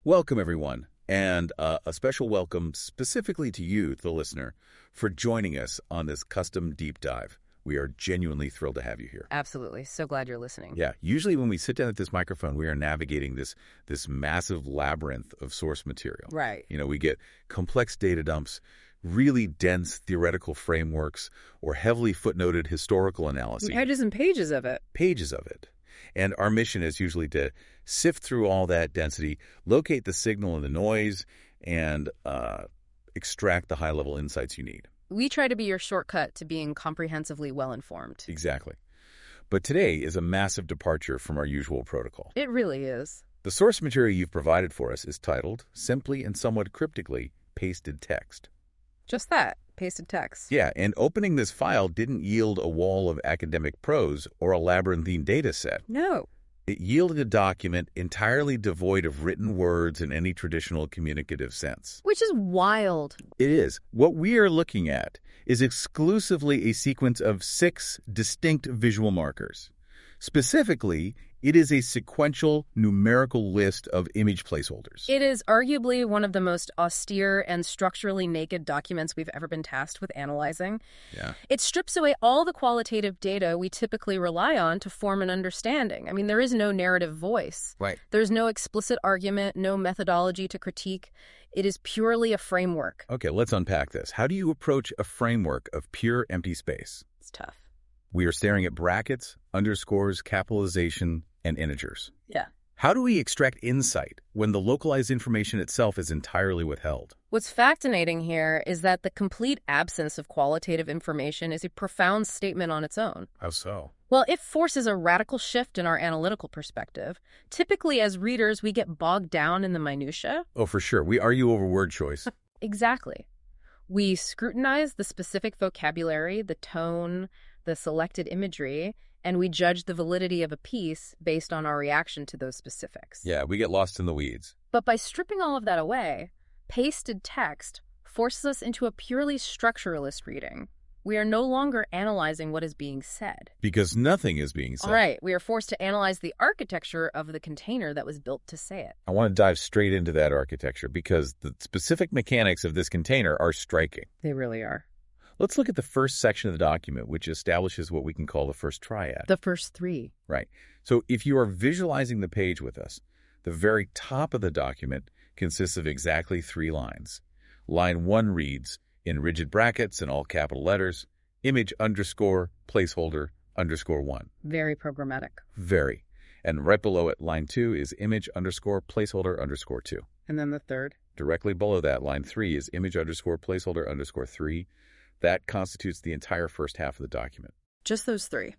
Welcome, everyone, and a special welcome specifically to you, the listener, for joining us on this custom deep dive. We are genuinely thrilled to have you here. Absolutely. So glad you're listening. Yeah, usually when we sit down at this microphone, we are navigating this massive labyrinth of source material. Right. We get complex data dumps, really dense theoretical frameworks, or heavily footnoted historical analyses. Pages and pages of it. Pages of it. And our mission is usually to sift through all that density, locate the signal and the noise, and extract the high-level insights you need. We try to be your shortcut to being comprehensively well-informed. Exactly. But today is a massive departure from our usual protocol. It really is. The source material you've provided for us is titled, simply and somewhat cryptically, pasted text. Just that. Pasted text. Yeah, and opening this file didn't yield a wall of academic prose or a labyrinthine data set. No. It yielded a document entirely devoid of written words in any traditional communicative sense. Which is wild. It is. What we are looking at is exclusively a sequence of 6 distinct visual markers. Specifically, it is a sequential numerical list of image placeholders. It is arguably one of the most austere and structurally naked documents we've ever been tasked with analyzing. Yeah. It strips away all the qualitative data we typically rely on to form an understanding. I mean, there is no narrative voice. Right. There's no explicit argument, no methodology to critique. It is purely a framework. Okay, let's unpack this. How do you approach a framework of pure empty space? It's tough. We are staring at brackets, underscores, capitalization, and integers. Yeah. How do we extract insight when the localized information itself is entirely withheld? What's fascinating here is that the complete absence of qualitative information is a profound statement on its own. How so? Well, it forces a radical shift in our analytical perspective. Typically, as readers, we get bogged down in the minutiae. Oh, for sure. We argue over word choice. Exactly. We scrutinize the specific vocabulary, the tone, the selected imagery, and we judge the validity of a piece based on our reaction to those specifics. Yeah, we get lost in the weeds. But by stripping all of that away, pasted text forces us into a purely structuralist reading. We are no longer analyzing what is being said. Because nothing is being said. Right. We are forced to analyze the architecture of the container that was built to say it. I want to dive straight into that architecture because the specific mechanics of this container are striking. They really are. Let's look at the first section of the document, which establishes what we can call the first triad. The first 3. Right. So if you are visualizing the page with us, the very top of the document consists of exactly 3 lines. Line 1 reads, in rigid brackets and all capital letters, image underscore placeholder underscore 1. Very programmatic. Very. And right below it, line 2 is image underscore placeholder underscore 2. And then the third? Directly below that, line 3 is image underscore placeholder underscore 3. That constitutes the entire first half of the document. Just those 3.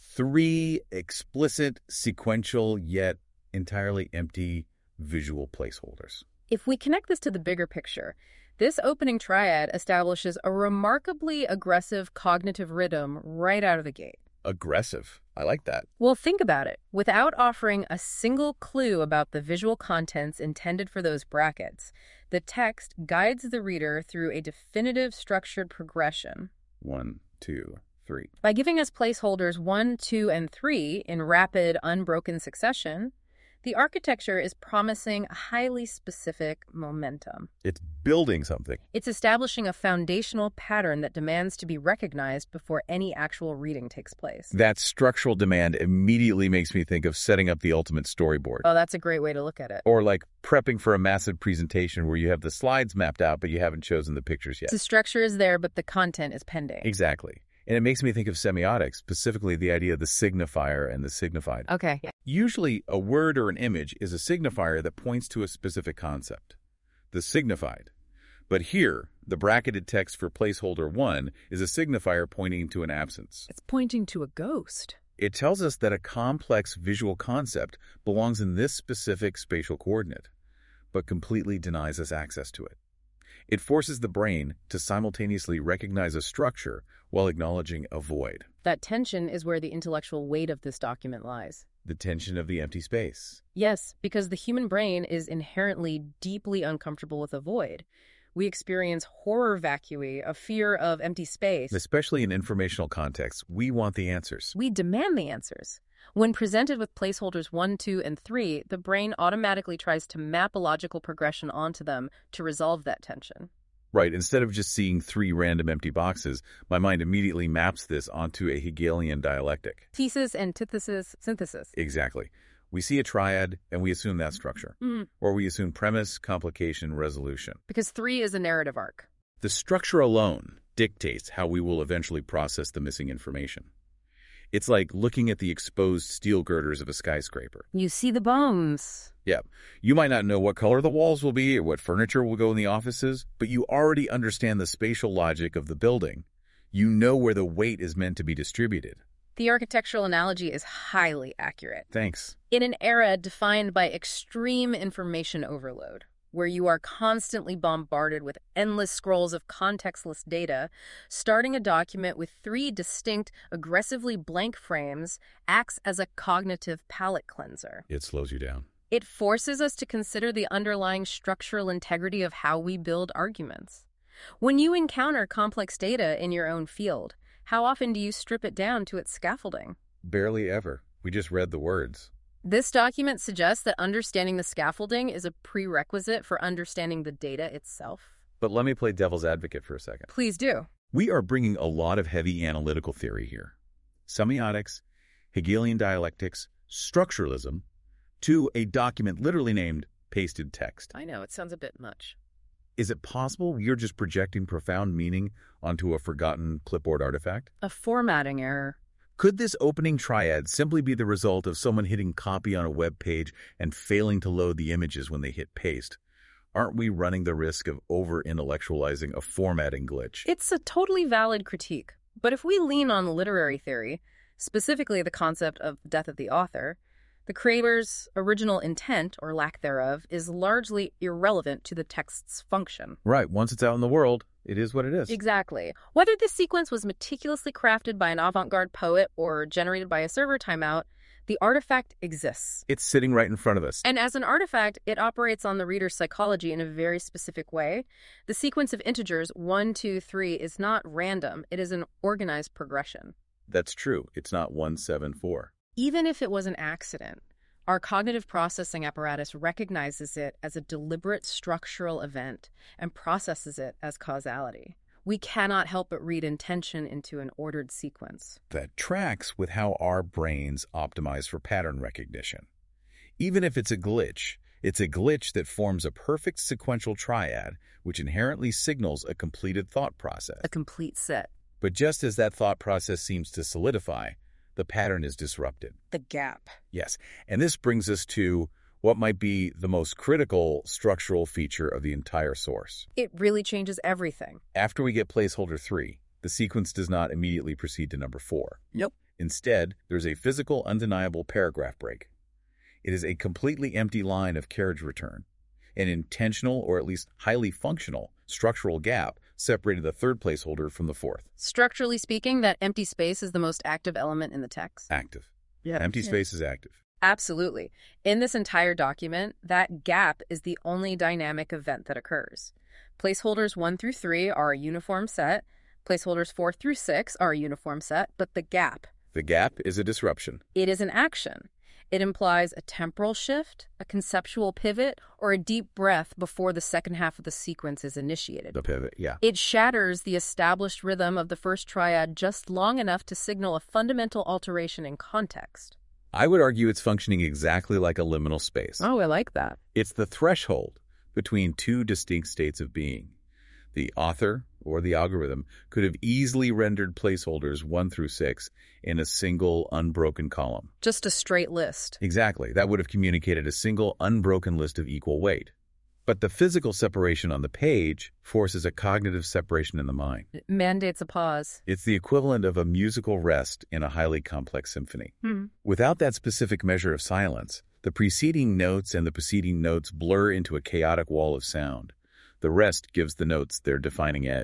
3 explicit, sequential, yet entirely empty visual placeholders. If we connect this to the bigger picture, this opening triad establishes a remarkably aggressive cognitive rhythm right out of the gate. Aggressive. I like that. Well, think about it. Without offering a single clue about the visual contents intended for those brackets, the text guides the reader through a definitive structured progression. 1, 2, 3. By giving us placeholders 1, 2, and 3 in rapid, unbroken succession, the architecture is promising a highly specific momentum. It's building something. It's establishing a foundational pattern that demands to be recognized before any actual reading takes place. That structural demand immediately makes me think of setting up the ultimate storyboard. Oh, that's a great way to look at it. Or like prepping for a massive presentation where you have the slides mapped out, but you haven't chosen the pictures yet. The structure is there, but the content is pending. Exactly. And it makes me think of semiotics, specifically the idea of the signifier and the signified. Okay. Usually, a word or an image is a signifier that points to a specific concept, the signified. But here, the bracketed text for placeholder 1 is a signifier pointing to an absence. It's pointing to a ghost. It tells us that a complex visual concept belongs in this specific spatial coordinate, but completely denies us access to it. It forces the brain to simultaneously recognize a structure while acknowledging a void. That tension is where the intellectual weight of this document lies. The tension of the empty space. Yes, because the human brain is inherently deeply uncomfortable with a void. We experience horror vacui, a fear of empty space. Especially in informational contexts, we want the answers. We demand the answers. When presented with placeholders 1, 2, and 3, the brain automatically tries to map a logical progression onto them to resolve that tension. Right, instead of just seeing 3 random empty boxes, my mind immediately maps this onto a Hegelian dialectic. Thesis, antithesis, synthesis. Exactly. We see a triad, and we assume that structure. Or we assume premise, complication, resolution. Because 3 is a narrative arc. The structure alone dictates how we will eventually process the missing information. It's like looking at the exposed steel girders of a skyscraper. You see the bones. Yeah, you might not know what color the walls will be or what furniture will go in the offices, but you already understand the spatial logic of the building. You know where the weight is meant to be distributed. The architectural analogy is highly accurate. Thanks. In an era defined by extreme information overload, where you are constantly bombarded with endless scrolls of contextless data, starting a document with 3 distinct, aggressively blank frames acts as a cognitive palate cleanser. It slows you down. It forces us to consider the underlying structural integrity of how we build arguments. When you encounter complex data in your own field, how often do you strip it down to its scaffolding? Barely ever. We just read the words. This document suggests that understanding the scaffolding is a prerequisite for understanding the data itself. But let me play devil's advocate for a second. Please do. We are bringing a lot of heavy analytical theory here. Semiotics, Hegelian dialectics, structuralism, to a document literally named pasted text. I know, it sounds a bit much. Is it possible you're just projecting profound meaning onto a forgotten clipboard artifact? A formatting error. Could this opening triad simply be the result of someone hitting copy on a web page and failing to load the images when they hit paste? Aren't we running the risk of over-intellectualizing a formatting glitch? It's a totally valid critique. But if we lean on literary theory, specifically the concept of the death of the author, the creator's original intent, or lack thereof, is largely irrelevant to the text's function. Right. Once it's out in the world, it is what it is. Exactly. Whether this sequence was meticulously crafted by an avant-garde poet or generated by a server timeout, the artifact exists. It's sitting right in front of us. And as an artifact, it operates on the reader's psychology in a very specific way. The sequence of integers 1, 2, 3 is not random. It is an organized progression. That's true. It's not 1, 7, 4. Even if it was an accident, our cognitive processing apparatus recognizes it as a deliberate structural event and processes it as causality. We cannot help but read intention into an ordered sequence. That tracks with how our brains optimize for pattern recognition. Even if it's a glitch that forms a perfect sequential triad, which inherently signals a completed thought process. A complete set. But just as that thought process seems to solidify, the pattern is disrupted. The gap. Yes, and this brings us to what might be the most critical structural feature of the entire source. It really changes everything. After we get placeholder 3, the sequence does not immediately proceed to number 4. Nope. Instead, there's a physical, undeniable paragraph break. It is a completely empty line of carriage return. An intentional, or at least highly functional, structural gap separated the 3rd placeholder from the 4th. Structurally speaking, that empty space is the most active element in the text. Active. Yeah. Empty space is active. Absolutely. In this entire document, that gap is the only dynamic event that occurs. Placeholders 1 through 3 are a uniform set. Placeholders 4 through 6 are a uniform set, but the gap. The gap is a disruption. It is an action. It implies a temporal shift, a conceptual pivot, or a deep breath before the second half of the sequence is initiated. The pivot, yeah. It shatters the established rhythm of the first triad just long enough to signal a fundamental alteration in context. I would argue it's functioning exactly like a liminal space. Oh, I like that. It's the threshold between 2 distinct states of being. The author, or the algorithm, could have easily rendered placeholders 1 through 6 in a single unbroken column. Just a straight list. Exactly. That would have communicated a single unbroken list of equal weight. But the physical separation on the page forces a cognitive separation in the mind. It mandates a pause. It's the equivalent of a musical rest in a highly complex symphony. Without that specific measure of silence, the preceding notes and the preceding notes blur into a chaotic wall of sound. The rest gives the notes their defining edge.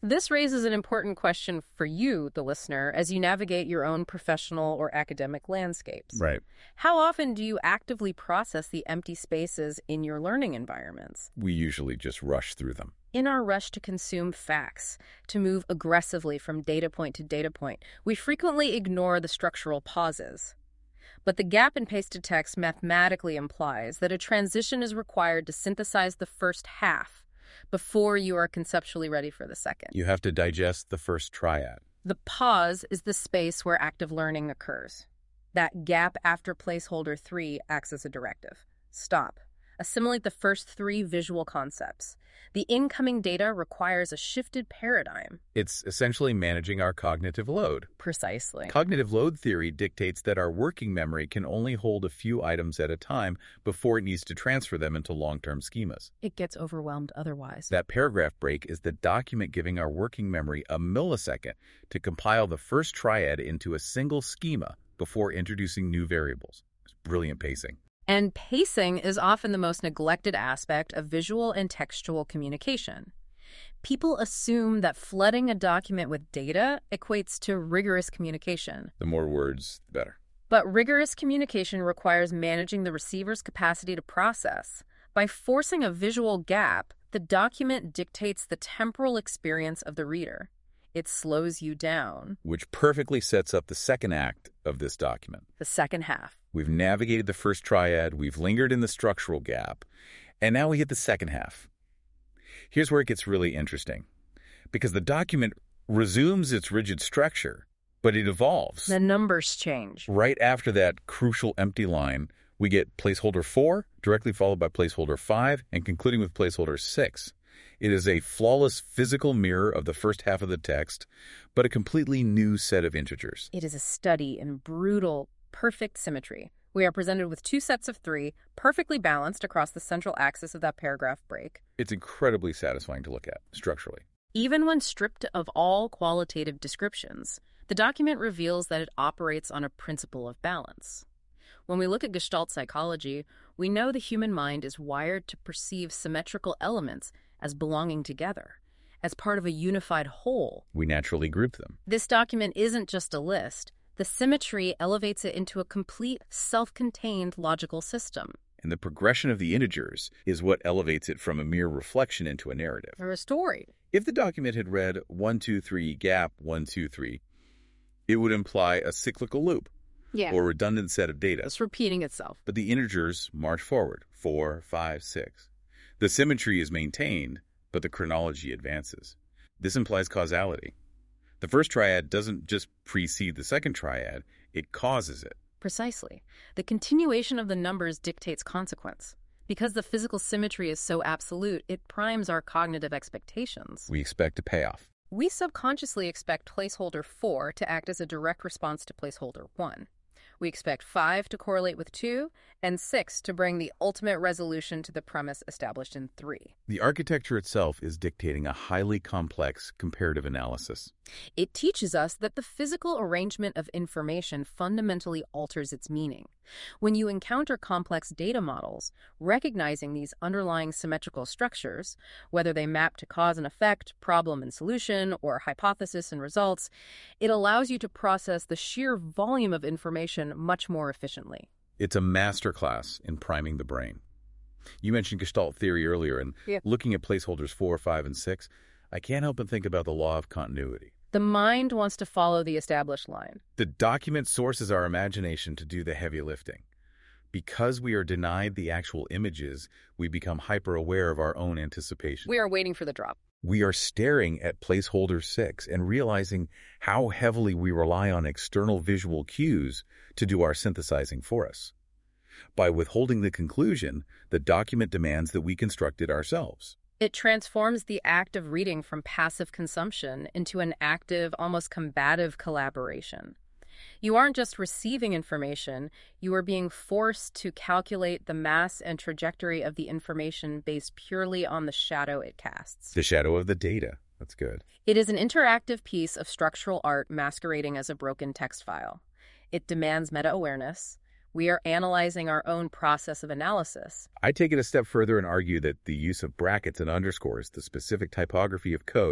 This raises an important question for you, the listener, as you navigate your own professional or academic landscapes. Right. How often do you actively process the empty spaces in your learning environments? We usually just rush through them. In our rush to consume facts, to move aggressively from data point to data point, we frequently ignore the structural pauses. But the gap in pasted text mathematically implies that a transition is required to synthesize the first half before you are conceptually ready for the second. You have to digest the first triad. The pause is the space where active learning occurs. That gap after placeholder 3 acts as a directive. Stop. Assimilate the first 3 visual concepts. The incoming data requires a shifted paradigm. It's essentially managing our cognitive load. Precisely. Cognitive load theory dictates that our working memory can only hold a few items at a time before it needs to transfer them into long-term schemas. It gets overwhelmed otherwise. That paragraph break is the document giving our working memory a millisecond to compile the first triad into a single schema before introducing new variables. It's brilliant pacing. And pacing is often the most neglected aspect of visual and textual communication. People assume that flooding a document with data equates to rigorous communication. The more words, the better. But rigorous communication requires managing the receiver's capacity to process. By forcing a visual gap, the document dictates the temporal experience of the reader. It slows you down. Which perfectly sets up the second act of this document. The second half. We've navigated the first triad, we've lingered in the structural gap, and now we hit the second half. Here's where it gets really interesting, because the document resumes its rigid structure, but it evolves. The numbers change. Right after that crucial empty line, we get placeholder 4, directly followed by placeholder 5, and concluding with placeholder 6. It is a flawless physical mirror of the first half of the text, but a completely new set of integers. It is a study in brutal, perfect symmetry. We are presented with 2 sets of 3, perfectly balanced across the central axis of that paragraph break. It's incredibly satisfying to look at, structurally. Even when stripped of all qualitative descriptions, the document reveals that it operates on a principle of balance. When we look at Gestalt psychology, we know the human mind is wired to perceive symmetrical elements as belonging together, as part of a unified whole. We naturally group them. This document isn't just a list. The symmetry elevates it into a complete, self-contained logical system. And the progression of the integers is what elevates it from a mere reflection into a narrative. Or a story. If the document had read 1, 2, 3, gap 1, 2, 3, it would imply a cyclical loop or redundant set of data. It's repeating itself. But the integers march forward, 4, 5, 6. The symmetry is maintained, but the chronology advances. This implies causality. The first triad doesn't just precede the second triad, it causes it. Precisely. The continuation of the numbers dictates consequence. Because the physical symmetry is so absolute, it primes our cognitive expectations. We expect a payoff. We subconsciously expect placeholder 4 to act as a direct response to placeholder 1. We expect 5 to correlate with 2, and 6 to bring the ultimate resolution to the premise established in 3. The architecture itself is dictating a highly complex comparative analysis. It teaches us that the physical arrangement of information fundamentally alters its meaning. When you encounter complex data models, recognizing these underlying symmetrical structures, whether they map to cause and effect, problem and solution, or hypothesis and results, it allows you to process the sheer volume of information much more efficiently. It's a masterclass in priming the brain. You mentioned Gestalt theory earlier, and looking at placeholders 4, 5, and 6, I can't help but think about the law of continuity. The mind wants to follow the established line. The document sources our imagination to do the heavy lifting. Because we are denied the actual images, we become hyper-aware of our own anticipation. We are waiting for the drop. We are staring at placeholder 6 and realizing how heavily we rely on external visual cues to do our synthesizing for us. By withholding the conclusion, the document demands that we construct it ourselves. It transforms the act of reading from passive consumption into an active, almost combative collaboration. You aren't just receiving information, you are being forced to calculate the mass and trajectory of the information based purely on the shadow it casts. The shadow of the data. That's good. It is an interactive piece of structural art masquerading as a broken text file. It demands meta-awareness. We are analyzing our own process of analysis. I take it a step further and argue that the use of brackets and underscores, the specific typography of code,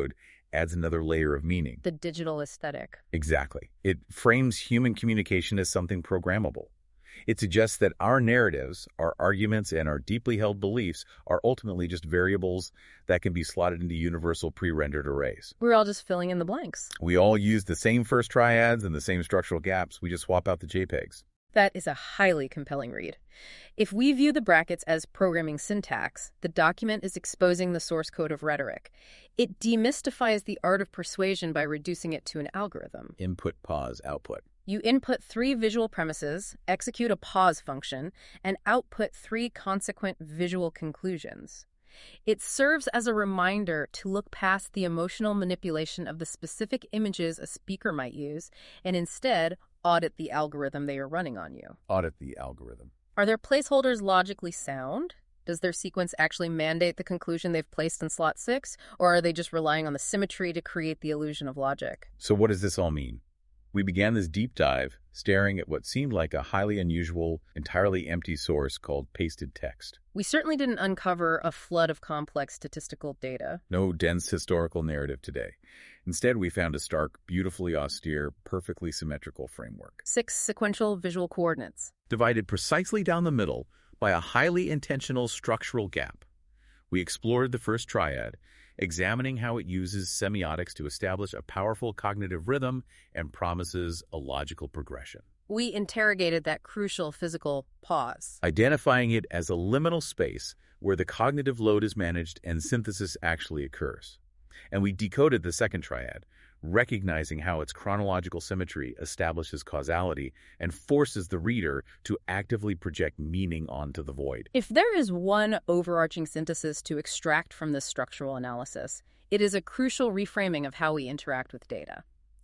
adds another layer of meaning. The digital aesthetic. Exactly. It frames human communication as something programmable. It suggests that our narratives, our arguments, and our deeply held beliefs are ultimately just variables that can be slotted into universal pre-rendered arrays. We're all just filling in the blanks. We all use the same first triads and the same structural gaps. We just swap out the JPEGs. That is a highly compelling read. If we view the brackets as programming syntax, the document is exposing the source code of rhetoric. It demystifies the art of persuasion by reducing it to an algorithm. Input, pause, output. You input 3 visual premises, execute a pause function, and output 3 consequent visual conclusions. It serves as a reminder to look past the emotional manipulation of the specific images a speaker might use and instead audit the algorithm they are running on you. Audit the algorithm. Are their placeholders logically sound? Does their sequence actually mandate the conclusion they've placed in slot 6, or are they just relying on the symmetry to create the illusion of logic? So what does this all mean? We began this deep dive staring at what seemed like a highly unusual, entirely empty source called pasted text. We certainly didn't uncover a flood of complex statistical data. No dense historical narrative today. Instead, we found a stark, beautifully austere, perfectly symmetrical framework. 6 sequential visual coordinates. Divided precisely down the middle by a highly intentional structural gap. We explored the first triad, examining how it uses semiotics to establish a powerful cognitive rhythm and promises a logical progression. We interrogated that crucial physical pause. Identifying it as a liminal space where the cognitive load is managed and synthesis actually occurs. And we decoded the second triad, recognizing how its chronological symmetry establishes causality and forces the reader to actively project meaning onto the void. If there is one overarching synthesis to extract from this structural analysis, it is a crucial reframing of how we interact with data.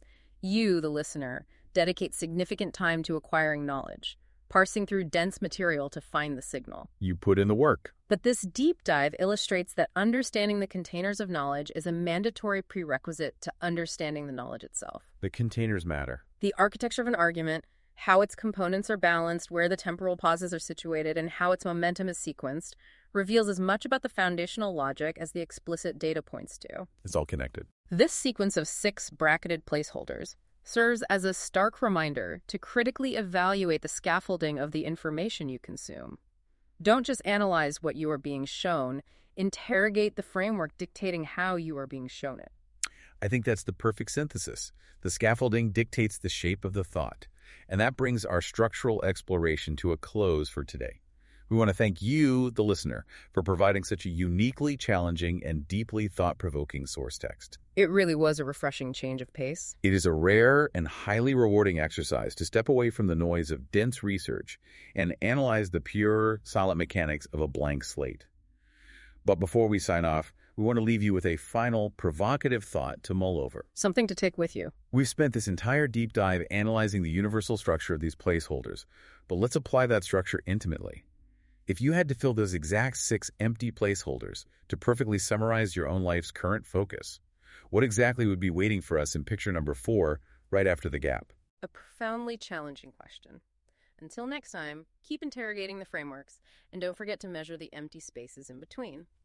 You, the listener, dedicate significant time to acquiring knowledge, parsing through dense material to find the signal. You put in the work. But this deep dive illustrates that understanding the containers of knowledge is a mandatory prerequisite to understanding the knowledge itself. The containers matter. The architecture of an argument, how its components are balanced, where the temporal pauses are situated, and how its momentum is sequenced, reveals as much about the foundational logic as the explicit data points do. It's all connected. This sequence of 6 bracketed placeholders serves as a stark reminder to critically evaluate the scaffolding of the information you consume. Don't just analyze what you are being shown, interrogate the framework dictating how you are being shown it. I think that's the perfect synthesis. The scaffolding dictates the shape of the thought, and that brings our structural exploration to a close for today. We want to thank you, the listener, for providing such a uniquely challenging and deeply thought-provoking source text. It really was a refreshing change of pace. It is a rare and highly rewarding exercise to step away from the noise of dense research and analyze the pure, solid mechanics of a blank slate. But before we sign off, we want to leave you with a final, provocative thought to mull over. Something to take with you. We've spent this entire deep dive analyzing the universal structure of these placeholders, but let's apply that structure intimately. If you had to fill those exact 6 empty placeholders to perfectly summarize your own life's current focus, what exactly would be waiting for us in picture number 4, right after the gap? A profoundly challenging question. Until next time, keep interrogating the frameworks, and don't forget to measure the empty spaces in between.